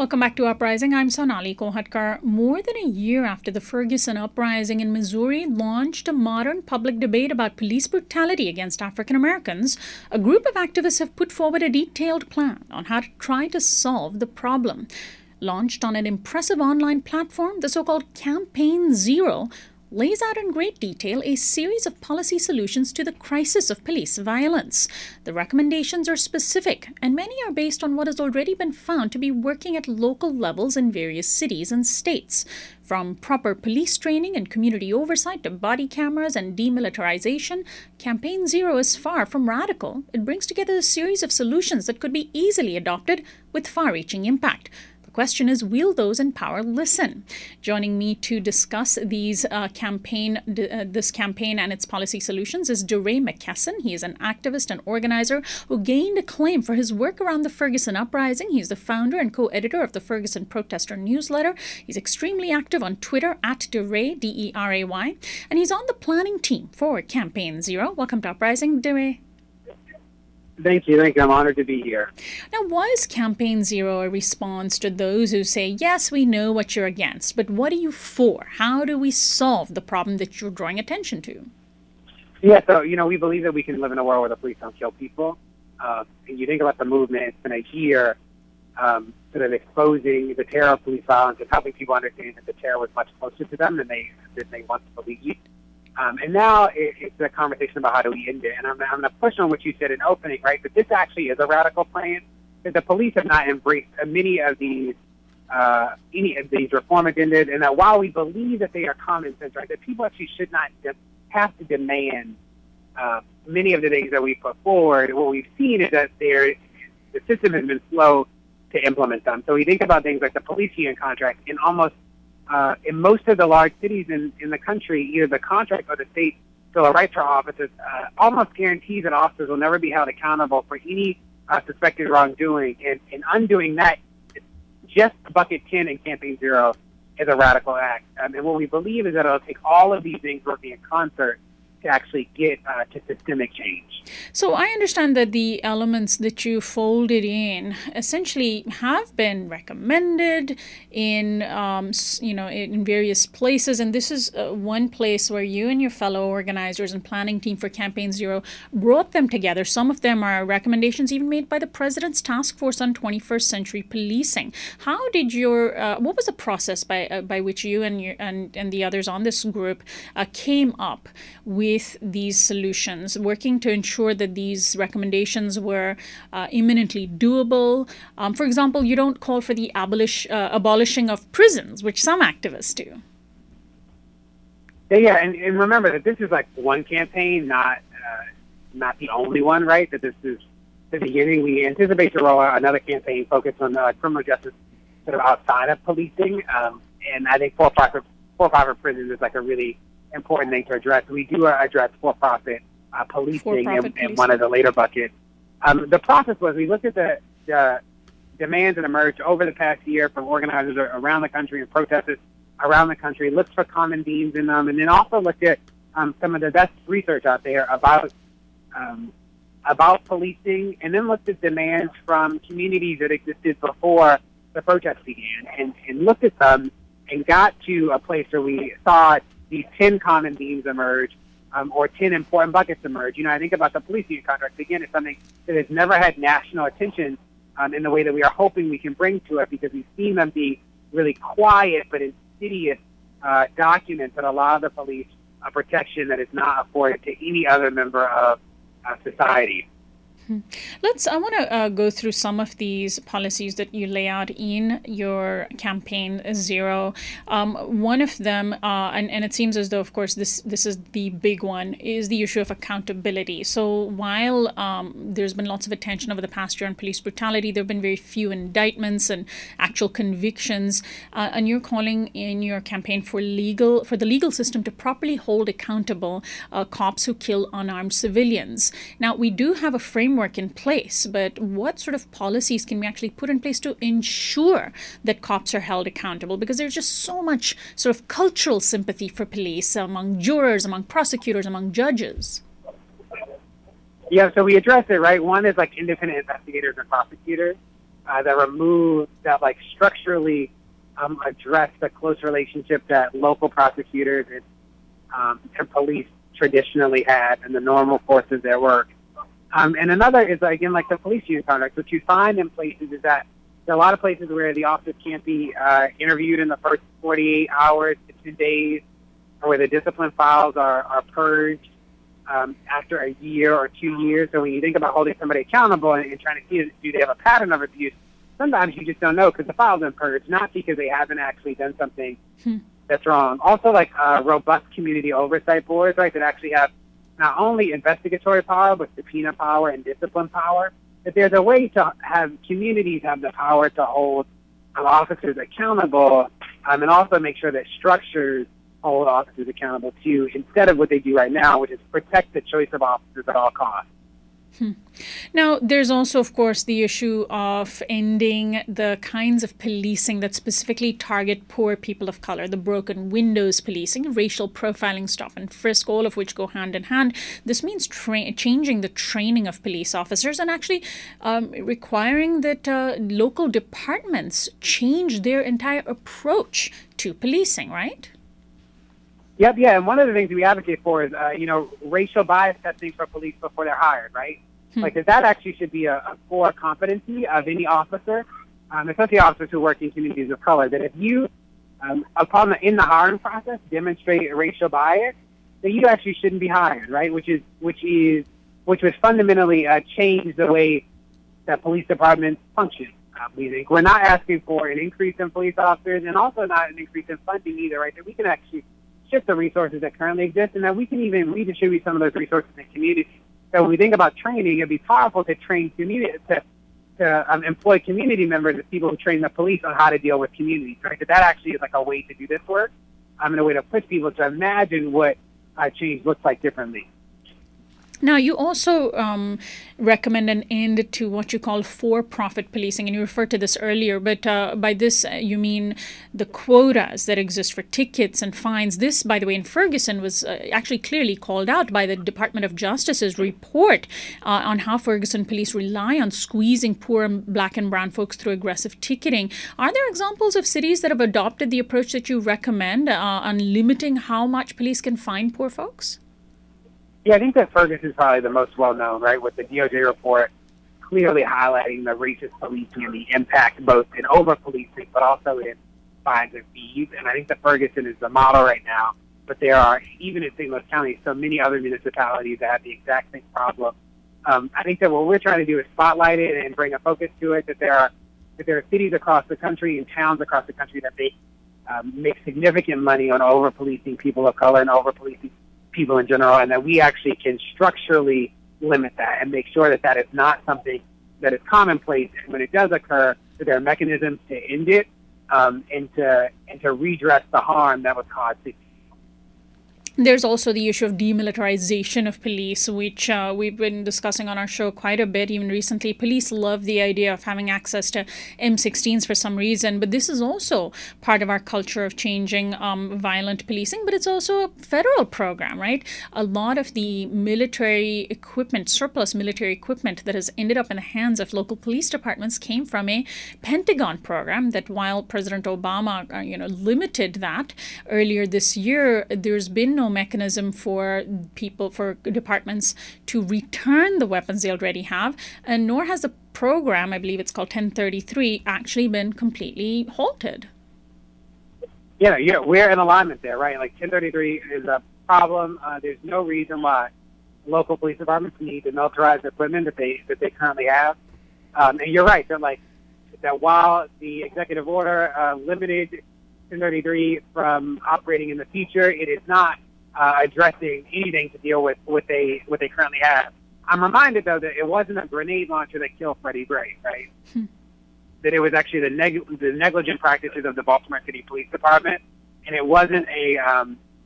Welcome back to Uprising. I'm Sonali Kohatkar. More than a year after the Ferguson uprising in Missouri launched a modern public debate about police brutality against African Americans, a group of activists have put forward a detailed plan on how to try to solve the problem. Launched on an impressive online platform, the so-called Campaign Zero lays out in great detail a series of policy solutions to the crisis of police violence. The recommendations are specific, and many are based on what has already been found to be working at local levels in various cities and states. From proper police training and community oversight to body cameras and demilitarization, Campaign Zero is far from radical. It brings together a series of solutions that could be easily adopted with far-reaching impact. The question is, will those in power listen? Joining me to discuss this campaign and its policy solutions is DeRay McKesson. He is an activist and organizer who gained acclaim for his work around the Ferguson uprising. He's the founder and co-editor of the Ferguson Protester newsletter. He's extremely active on Twitter at DeRay, D-E-R-A-Y, and he's on the planning team for Campaign Zero. Welcome to Uprising, DeRay. Thank you. I'm honored to be here. Now, was Campaign Zero a response to those who say, yes, we know what you're against, but what are you for? How do we solve the problem that you're drawing attention to? Yeah, so, we believe that we can live in a world where the police don't kill people. And you think about the movement, it's been a year sort of exposing the terror of police violence and helping people understand that the terror was much closer to them than they once believed. And now it's a conversation about how do we end it. And I'm going to push on what you said in opening, right? But this actually is a radical plan. That the police have not embraced any of these reform agendas, and that while we believe that they are common sense, right, that people actually should not have to demand many of the things that we put forward. What we've seen is that the system has been slow to implement them. So we think about things like the police union contract in most of the large cities in the country, either the contract or the state bill of rights for officers almost guarantees that officers will never be held accountable for any suspected wrongdoing. And in undoing that, just Bucket 10 in Campaign Zero is a radical act. And what we believe is that it'll take all of these things working in concert to actually get to systemic change. So I understand that the elements that you folded in essentially have been recommended in various places, and this is one place where you and your fellow organizers and planning team for Campaign Zero brought them together. Some of them are recommendations even made by the President's Task Force on 21st Century Policing. How did what was the process by which you and the others on this group came up with these solutions, working to ensure that these recommendations were imminently doable? For example, you don't call for the abolishing of prisons, which some activists do. Yeah, and remember that this is like one campaign, not the only one, right? That this is the beginning. We anticipate to roll out another campaign focused on criminal justice sort of outside of policing, and I think for-profit prisons is like a really important thing to address. We do address for-profit policing in one of the later buckets. The process was we looked at the demands that emerged over the past year from organizers around the country and protesters around the country, looked for common themes in them, and then also looked at some of the best research out there about policing, and then looked at demands from communities that existed before the protests began, and looked at them and got to a place where we saw these 10 common themes emerge, or 10 important buckets emerge. I think about the police union contract. Again, it's something that has never had national attention in the way that we are hoping we can bring to it, because we've seen them be really quiet but insidious documents that allow the police a protection that is not afforded to any other member of society. I want to go through some of these policies that you lay out in your Campaign Zero. One of them, and it seems as though, of course, this is the big one, is the issue of accountability. So while there's been lots of attention over the past year on police brutality, there have been very few indictments and actual convictions, and you're calling in your campaign for the legal system to properly hold accountable cops who kill unarmed civilians. Now, we do have a framework in place, but what sort of policies can we actually put in place to ensure that cops are held accountable? Because there's just so much sort of cultural sympathy for police among jurors, among prosecutors, among judges. Yeah, so we address it, right? One is like independent investigators and prosecutors. that like structurally address the close relationship that local prosecutors and police traditionally had and the normal course of their work. And another is, again, like the police union contracts. What you find in places is that there are a lot of places where the officers can't be interviewed in the first 48 hours to 2 days, or where the discipline files are purged after a year or 2 years. So when you think about holding somebody accountable and trying to see, do they have a pattern of abuse, sometimes you just don't know because the file's been purged, not because they haven't actually done something that's wrong. Also, like robust community oversight boards, right, that actually have not only investigatory power, but subpoena power and discipline power, that there's a way to have communities have the power to hold officers accountable and also make sure that structures hold officers accountable too, instead of what they do right now, which is protect the choice of officers at all costs. Now, there's also, of course, the issue of ending the kinds of policing that specifically target poor people of color, the broken windows policing, racial profiling, stop and frisk, all of which go hand in hand. This means changing the training of police officers and actually requiring that local departments change their entire approach to policing, right? Yep, yeah, and one of the things we advocate for is, racial bias testing for police before they're hired, right? Like that actually should be a core competency of any officer, especially officers who work in communities of color, that if you, in the hiring process, demonstrate racial bias, that you actually shouldn't be hired, right? Which would fundamentally change the way that police departments function. We think we're not asking for an increase in police officers and also not an increase in funding either, right? That we can actually shift the resources that currently exist and that we can even redistribute some of those resources in communities. So when we think about training, it'd be powerful to train to employ community members as people who train the police on how to deal with communities, right? That actually is like a way to do this work, and a way to push people to imagine what change looks like differently. Now, you also recommend an end to what you call for-profit policing, and you referred to this earlier, but by this you mean the quotas that exist for tickets and fines. This, by the way, in Ferguson was actually clearly called out by the Department of Justice's report on how Ferguson police rely on squeezing poor black and brown folks through aggressive ticketing. Are there examples of cities that have adopted the approach that you recommend on limiting how much police can fine poor folks? Yeah, I think that Ferguson is probably the most well-known, right, with the DOJ report clearly highlighting the racist policing and the impact both in over-policing but also in fines and fees. And I think that Ferguson is the model right now. But there are, even in St. Louis County, so many other municipalities that have the exact same problem. I think that what we're trying to do is spotlight it and bring a focus to it, that there are cities across the country and towns across the country that make significant money on over-policing people of color and over-policing people in general, and that we actually can structurally limit that and make sure that that is not something that is commonplace. And when it does occur, that there are mechanisms to end it and to redress the harm that was caused. There's also the issue of demilitarization of police, which we've been discussing on our show quite a bit, even recently. Police love the idea of having access to M16s for some reason, but this is also part of our culture of changing violent policing, but it's also a federal program, right? A lot of the military equipment, surplus military equipment that has ended up in the hands of local police departments came from a Pentagon program that, while President Obama, limited that earlier this year, there's been no mechanism for departments to return the weapons they already have, and nor has the program, I believe it's called 1033, actually been completely halted. Yeah, we're in alignment there, right? Like 1033 is a problem. There's no reason why local police departments need to militarize equipment that they currently have. And you're right that while the executive order limited 1033 from operating in the future, it is not addressing anything to deal with what they currently have. I'm reminded, though, that it wasn't a grenade launcher that killed Freddie Gray, right? That it was actually the negligent practices of the Baltimore City Police Department, and it wasn't a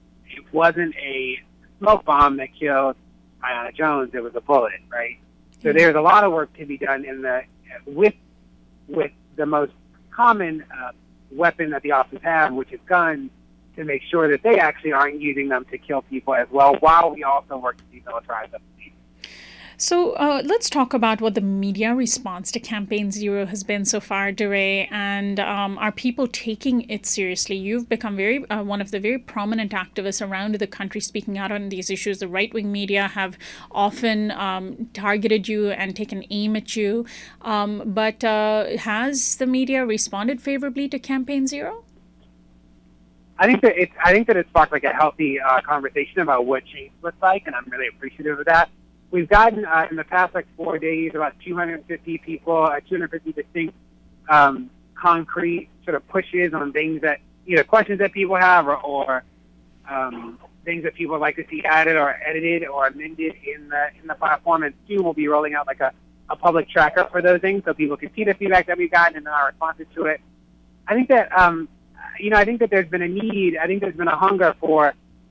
smoke bomb that killed Aiyana Jones. It was a bullet, right? So there's a lot of work to be done with the most common weapon that the officers have, which is guns, to make sure that they actually aren't using them to kill people as well, while we also work to demilitarize the police. So let's talk about what the media response to Campaign Zero has been so far, DeRay, and are people taking it seriously? You've become one of the very prominent activists around the country speaking out on these issues. The right-wing media have often targeted you and taken aim at you, but has the media responded favorably to Campaign Zero? I think that it sparked like a healthy conversation about what change looks like, and I'm really appreciative of that. We've gotten in the past 4 days about 250 people, 250 distinct concrete sort of pushes on things that either questions that people have or things that people would like to see added or edited or amended in the platform. And soon we'll be rolling out like a public tracker for those things so people can see the feedback that we've gotten and our responses to it. I think that I think that there's been a need. I think there's been a hunger for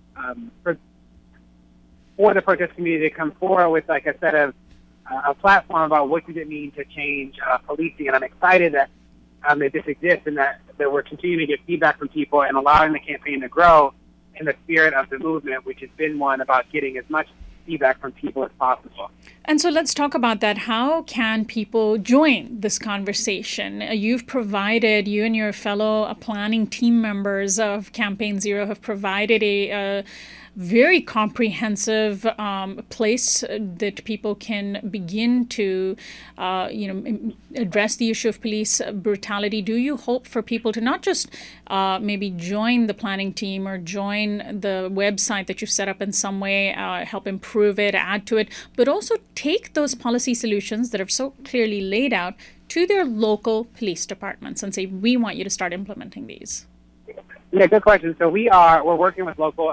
the protest community to come forward with like a set of a platform about what does it mean to change policing. And I'm excited that this exists and that we're continuing to get feedback from people and allowing the campaign to grow in the spirit of the movement, which has been one about getting as much feedback from people as possible. And so let's talk about that. How can people join this conversation? You and your fellow planning team members of Campaign Zero have provided a very comprehensive place that people can begin to, address the issue of police brutality. Do you hope for people to not just maybe join the planning team or join the website that you've set up in some way, help improve it, add to it, but also take those policy solutions that are so clearly laid out to their local police departments and say, we want you to start implementing these? Yeah, good question. So we're working with local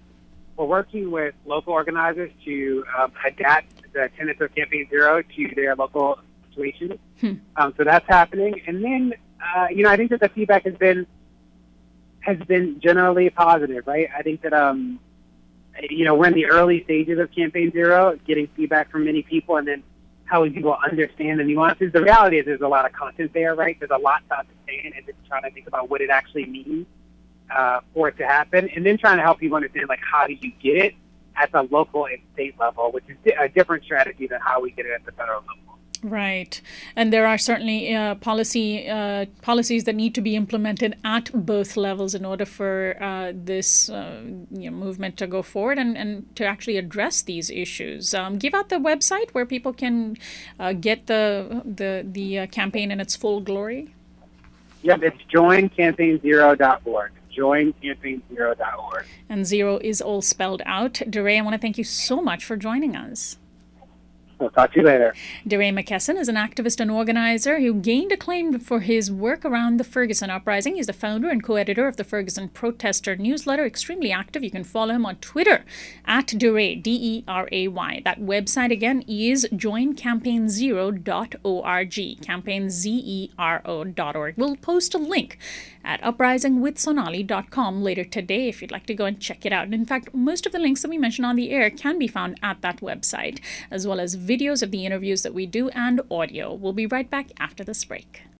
organizers to adapt the tenets of Campaign Zero to their local situations. So that's happening. And then, I think that the feedback has been generally positive, right? I think that, we're in the early stages of Campaign Zero, getting feedback from many people and then helping people understand the nuances. The reality is there's a lot of content there, right? There's a lot to understand and just trying to think about what it actually means for it to happen, and then trying to help people understand how do you get it at the local and state level, which is a different strategy than how we get it at the federal level. Right. And there are certainly policies that need to be implemented at both levels in order for this movement to go forward and to actually address these issues. Give out the website where people can get the campaign in its full glory. Yep, it's joincampaignzero.org. joincampaignzero.org. And zero is all spelled out. DeRay, I want to thank you so much for joining us. We'll talk to you later. DeRay McKesson is an activist and organizer who gained acclaim for his work around the Ferguson uprising. He's the founder and co-editor of the Ferguson Protester newsletter, extremely active. You can follow him on Twitter at DeRay, D-E-R-A-Y. That website again is joincampaignzero.org, campaignzero.org. We'll post a link at uprisingwithsonali.com later today if you'd like to go and check it out. And in fact, most of the links that we mentioned on the air can be found at that website, as well as videos of the interviews that we do and audio. We'll be right back after this break.